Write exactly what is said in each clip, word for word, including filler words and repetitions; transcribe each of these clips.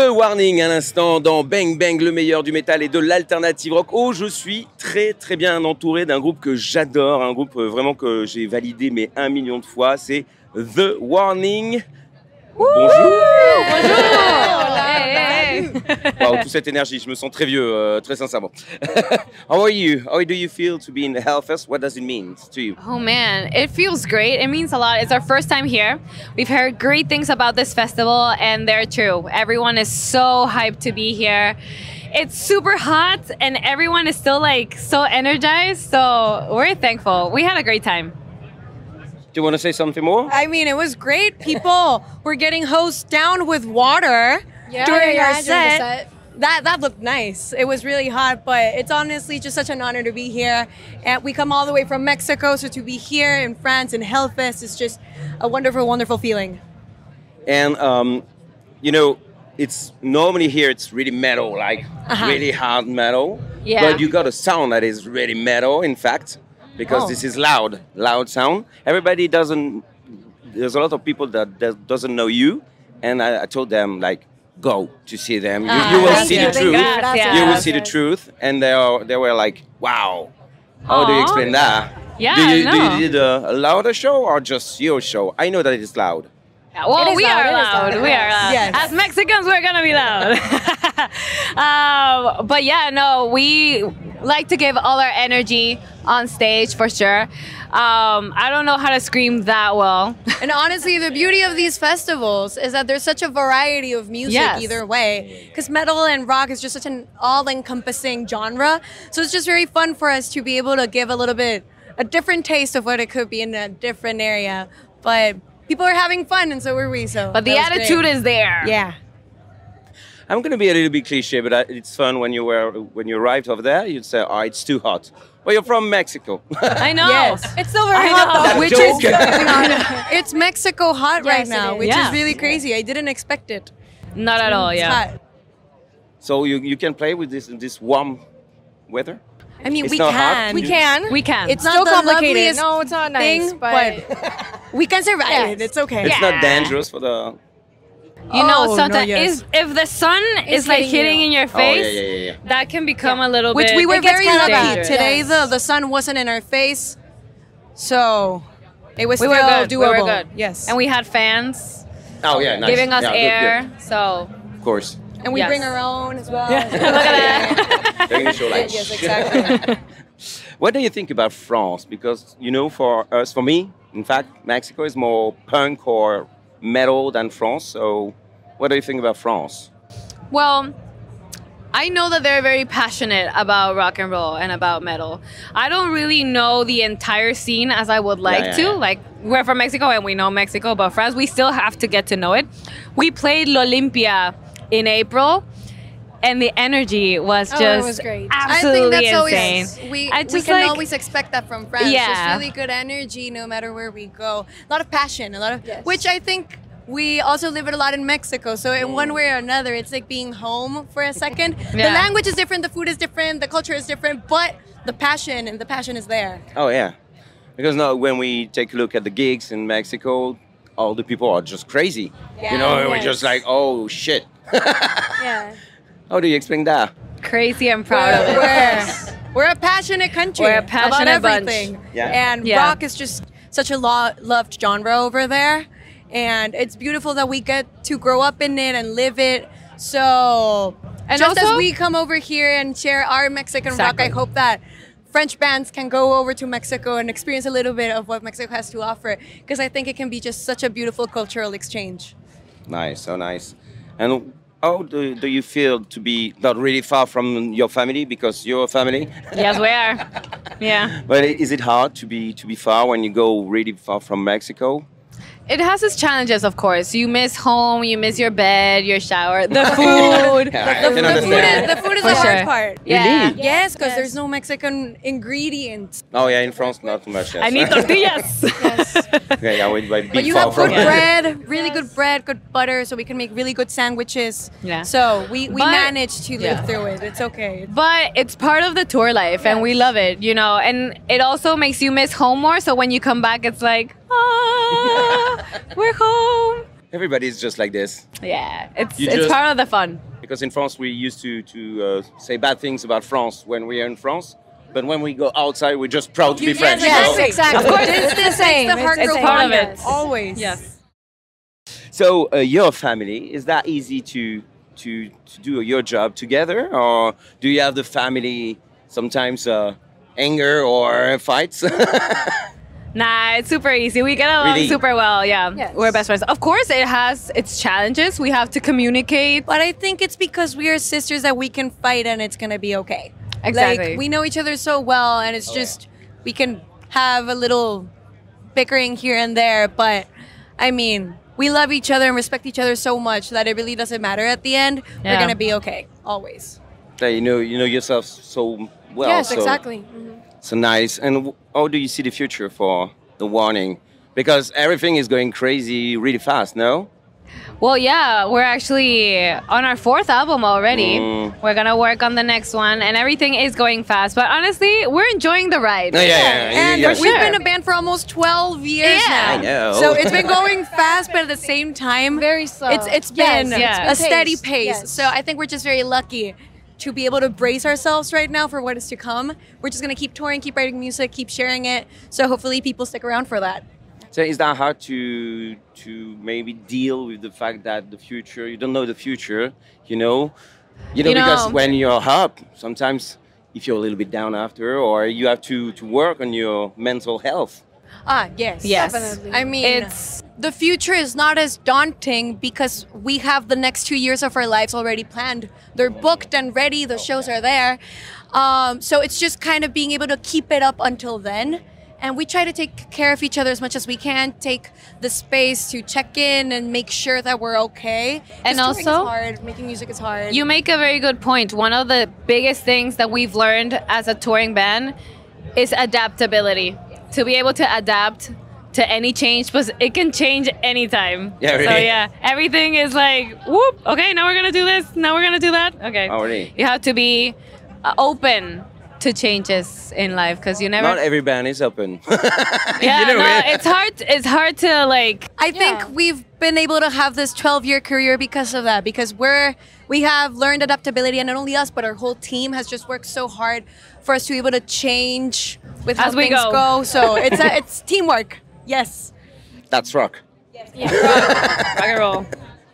The Warning à l'instant dans Bang Bang, le meilleur du métal et de l'alternative rock. Oh, je suis très très bien entouré d'un groupe que j'adore, un groupe vraiment que j'ai validé mais un million de fois, c'est The Warning. Bonjour. Bonjour. Hey. Wow, toute cette énergie, je me sens très vieux, euh, très sincèrement. How are you? How do you feel to be in the Hellfest? What does it mean to you? Oh man, it feels great. It means a lot. It's our first time here. We've heard great things about this festival, and they're true. Everyone is so hyped to be here. It's super hot, and everyone is still like so energized. So we're thankful. We had a great time. Do you want to say something more? I mean, it was great. People were getting hosed down with water yeah, during yeah, our yeah, set. set. That that looked nice. It was really hot, but it's honestly just such an honor to be here. And we come all the way from Mexico, so to be here in France in Hellfest is just a wonderful, wonderful feeling. And um, you know, it's normally here it's really metal, like Uh-huh. really hard metal. Yeah. But you got a sound that is really metal, in fact. Because Oh. this is loud, loud sound. Everybody doesn't, there's a lot of people that, that doesn't know you. And I, I told them, like, go to see them. You, Ah, you will thank see you, the thank truth. you. Gracias. You will see the truth. And they, are, they were like, wow. How do you Aw. explain that? Yeah, do you, I do know. you did a, a louder show or just your show? I know that it is loud. Well, It is we loud, are it is loud. loud, We are yes. loud. Yes. As Mexicans, we're gonna be loud. um, but yeah, no, we like to give all our energy on stage for sure. Um, I don't know how to scream that well. And honestly, the beauty of these festivals is that there's such a variety of music Yes. either way. Because metal and rock is just such an all-encompassing genre. So it's just very fun for us to be able to give a little bit, a different taste of what it could be in a different area. But people are having fun, and so were we. So, But the that was attitude great. is there. yeah. I'm going to be a little bit cliche, but I, it's fun when you were when you arrived over there. You'd say, "Oh, it's too hot." Well, you're from Mexico. I know. Yes. It's still very I hot know. though, which Joke. is it's Mexico hot Yes, right it now, is. which Yeah. is really crazy. I didn't expect it. Not at all. It's Yeah. hot. So you, you can play with this this warm weather. I mean, It's we not hot? can. We can. We can. It's Still not the complicated. loveliest No, it's not nice, thing, but, we can survive Yes. it. It's okay. It's Yeah. not dangerous for the. You know, Oh, no, sometimes yes. is if the sun It's is like hitting hitting you. in your Oh yeah, face, yeah, yeah, yeah. that can become a little Which bit. we were It gets very kinda lucky. dangerous. Today, Yes. the, the sun wasn't in our face, so it was We still were good. doable. We were good. Yes. And we had fans Oh yeah, nice. giving us Yeah, good, air. good. So Of course. And we Yes. bring our own as well. look at that. Making sure, like, Yes, exactly. What do you think about France? Because you know, for us, for me, in fact, Mexico is more punk or metal than France. So, what do you think about France? Well, I know that they're very passionate about rock and roll and about metal. I don't really know the entire scene as I would like yeah, to. yeah. Like, we're from Mexico and we know Mexico, but France, we still have to get to know it. We played L'Olympia in April, and the energy was Oh, it just was great. I absolutely think that's insane. always we, I we just can like- always expect that from France. Yeah. Just really good energy no matter where we go. A lot of passion, a lot of Yes. which I think we also live it a lot in Mexico. So in one way or another, it's like being home for a second. The Yeah. language is different, the food is different, the culture is different, but the passion and the passion is there. Oh yeah, because now when we take a look at the gigs in Mexico, all the people are just crazy. You know, Yeah. we're just like, oh shit. Yeah. How do you explain that? Crazy and proud of it. We're, we're a passionate country We're a about passionate bunch. everything. Yeah. And Yeah. rock is just such a lo- loved genre over there. And it's beautiful that we get to grow up in it and live it. So, And just also- as we come over here and share our Mexican Exactly. rock, I hope that French bands can go over to Mexico and experience a little bit of what Mexico has to offer. Because I think it can be just such a beautiful cultural exchange. Nice, so nice. And how do, do you feel to be not really far from your family because you're a family? Yes, we are. Yeah. But i- is it hard to be to be far when you go really far from Mexico? It has its challenges, of course. You miss home, you miss your bed, your shower, the food. Yeah, I The, can the food understand. is, the food is For the hard sure. part. Yeah. Really? Yes, because Yes. there's no Mexican ingredients. Oh yeah, in France not too much. Yes. I need tortillas. Okay, I would be But you far have from good it. bread, really Yes. good bread, good butter, so we can make really good sandwiches. Yeah. So we, we But- managed to live Yeah. through it. It's okay. But it's part of the tour life, and we Yes. love it, you know. And it also makes you miss home more. So when you come back, it's like, ah, we're home. Everybody's just like this. Yeah, it's You it's just- part of the fun. Because in France, we used to, to uh, say bad things about France when we are in France. But when we go outside, we're just proud to be French. you yes, know? exactly. Of course, it's the same. It's the heart it's grow part of fonder. it. Always. Yes. So uh, your family, is that easy to, to, to do your job together? Or do you have the family sometimes uh, anger or fights? Nah, it's super easy. We get along Really? super well. Yeah, Yes. we're best friends. Of course, it has its challenges. We have to communicate. But I think it's because we are sisters that we can fight and it's gonna be okay. Exactly. Like we know each other so well, and it's just we can have a little bickering here and there. But I mean, we love each other and respect each other so much that it really doesn't matter at the end. We're Yeah. gonna be okay always. Yeah, you know, you know yourself so well. yes, so, exactly. Mhm. So nice. And w- how do you see the future for the Warning? Because everything is going crazy really fast, no? Well, yeah, we're actually on our fourth album already. Mm. We're gonna work on the next one, and everything is going fast. But honestly, we're enjoying the ride. Yeah, yeah, yeah. And yeah. we've sure. been a band for almost twelve years Yeah. now. I know. So it's been going fast, but at the same time, Very slow. It's it's Yes, been it's Yeah. a been steady paced, pace. yes. So I think we're just very lucky to be able to brace ourselves right now for what is to come. We're just gonna keep touring, keep writing music, keep sharing it. So hopefully people stick around for that. So is that hard to to maybe deal with the fact that the future, you don't know the future, you know? You know, You because know- when you're up, sometimes if you're a little bit down after, or you have to, to work on your mental health. Ah, yes. Yes. Definitely. I mean, It's the future is not as daunting because we have the next two years of our lives already planned. They're booked and ready. The shows are there. Um, so it's just kind of being able to keep it up until then. And we try to take care of each other as much as we can, take the space to check in and make sure that we're okay. 'Cause And touring is also- hard. Making music is hard. You make a very good point. One of the biggest things that we've learned as a touring band is adaptability. To be able to adapt to any change, because it can change anytime. Yeah, So really. yeah, everything is like, whoop, okay, now we're gonna do this, now we're gonna do that. Okay. Oh, really? You have to be uh, open to changes in life, because you never. Not every band is open. yeah, you know, no, yeah. it's hard. It's hard to like. I think Yeah. we've been able to have this twelve-year career because of that. Because we're we have learned adaptability, and not only us, but our whole team has just worked so hard for us to be able to change with how As we things go. go. So it's a, it's teamwork. Yes. That's rock. Rock and roll.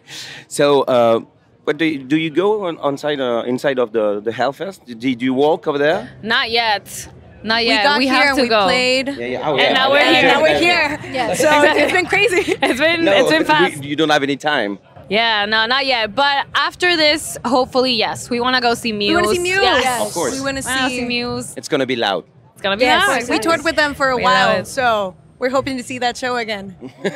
So, uh, but do you, do you go on, on side, uh, inside of the, the Hellfest? Did you walk over there? Not yet. Not We yet. got We here have and to we go. played. Yeah, yeah. Oh, And yeah. now we're Yeah, here. yeah, Now we're yeah. here. Yes. So it's, it's been crazy. It's been No, it's been we- fast. you don't have any time. Yeah, no, not yet. But after this, hopefully, yes, we want to go see Muse. We want to see Muse. Yes. Of course. We want to We wanna see, see Muse. It's gonna be loud. It's gonna be Yes. nice. We toured with them for a We love while, it. so we're hoping to see that show again.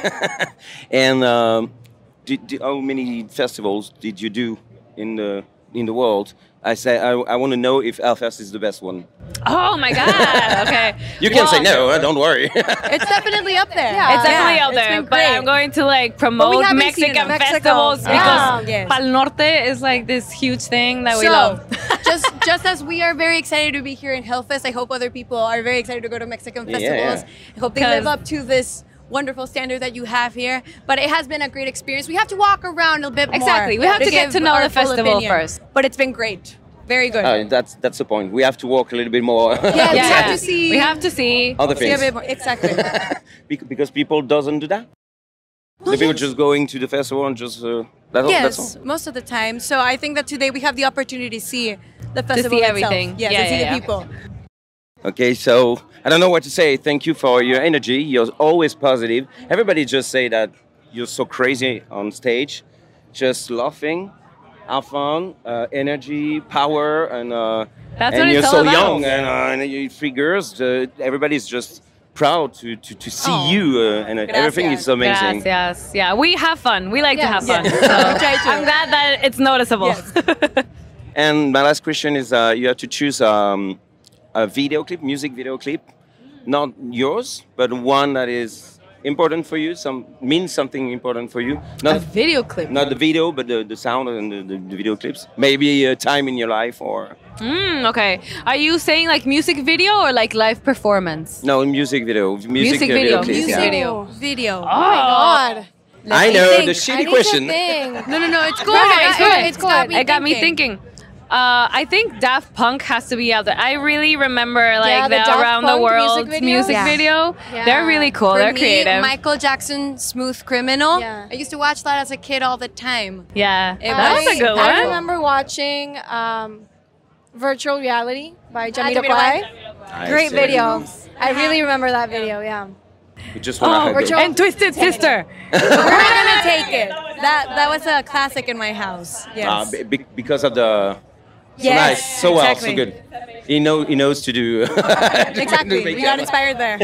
And um, did, did- how many festivals did you do in the in the world? I say I, I want to know if Hellfest is the best one. Oh my god. Okay. You can Well, say no. uh, Don't worry. It's definitely up there. Yeah. It's definitely Yeah, out it's there, been but great. I'm going to like But we promote haven't seen Mexican it. Mexico. festivals Yeah. because Yes. Pal Norte is like this huge thing that we So, love. just just as we are very excited to be here in Hellfest, I hope other people are very excited to go to Mexican Yeah, festivals. yeah. I hope they live 'Cause- up to this wonderful standard that you have here. But it has been a great experience. We have to walk around a bit more. Exactly. We have to get give to know our the full festival opinion. first. But it's been great. Very good. Uh, that's that's the point. We have to walk a little bit more. Yeah, we have to see- We have to see. Other See a things. bit more. Exactly. Bec- because people doesn't do that. No, the people yes. just going to the festival and just uh, that's all. That's Yes, all. most of the time. So I think that today we have the opportunity to see the festival see itself. everything. Yeah, Yeah, to see yeah, the yeah. people. Okay, so I don't know what to say. Thank you for your energy. You're always positive. Everybody just say that you're so crazy on stage, just laughing, have fun, uh, energy, power, and uh, That's and what you're it's so all about. young, and, uh, and you three girls. Uh, everybody's just proud to to, to see Oh. you, uh, and uh, everything is amazing. Yes, yes, yeah. We have fun. We like to Yes. have fun. Yes. So We try to. I'm glad that it's noticeable. Yes. And my last question is: uh, you have to choose um, a video clip, music video clip, not yours, but one that is important for you, some means something important for you. A Not video clip. not the video, but the, the sound and the, the, the video clips. Maybe a time in your life, or Mm, okay. Are you saying like music video or like live performance? no music video, music, Music uh, video, clips, music yeah. video. Video. Oh, Oh my god. I me know, think. the I shitty need to question. think. No, no, no. It's good. No, I it's got- good. It's got me It got me thinking. thinking. Uh, I think Daft Punk has to be out there. I really remember like Yeah, the the, Daft Around the Punk World music music video. video. Yeah. Yeah. They're really cool. For They're me, creative. Michael Jackson, Smooth Criminal. Yeah. I used to watch that as a kid all the time. yeah, It that's was- a good I one. remember watching um, Virtual Reality by Jamiroquai. I Great see. video. I really remember that video. Yeah. You just want Oh, to Virtual- and Twisted Sister. We're gonna take it. That that was a classic in my house. Yes. Uh, be- be- because of the so Yes, nice, so well, exactly. so good. He know he knows to do. exactly. We got inspired there.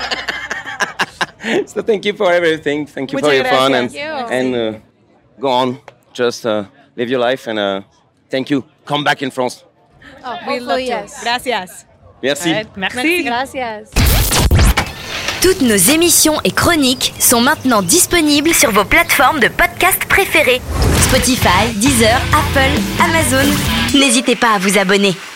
So thank you for everything. Thank you for Muchas your fun and gracias. and uh, go on. Just uh, live your life and uh, thank you. Come back in France. Oh, We love hopefully to. yes. Gracias. Merci. Right, merci. Gracias. Toutes nos émissions et chroniques sont maintenant disponibles sur vos plateformes de podcast préférées. Spotify, Deezer, Apple, Amazon. N'hésitez pas à vous abonner.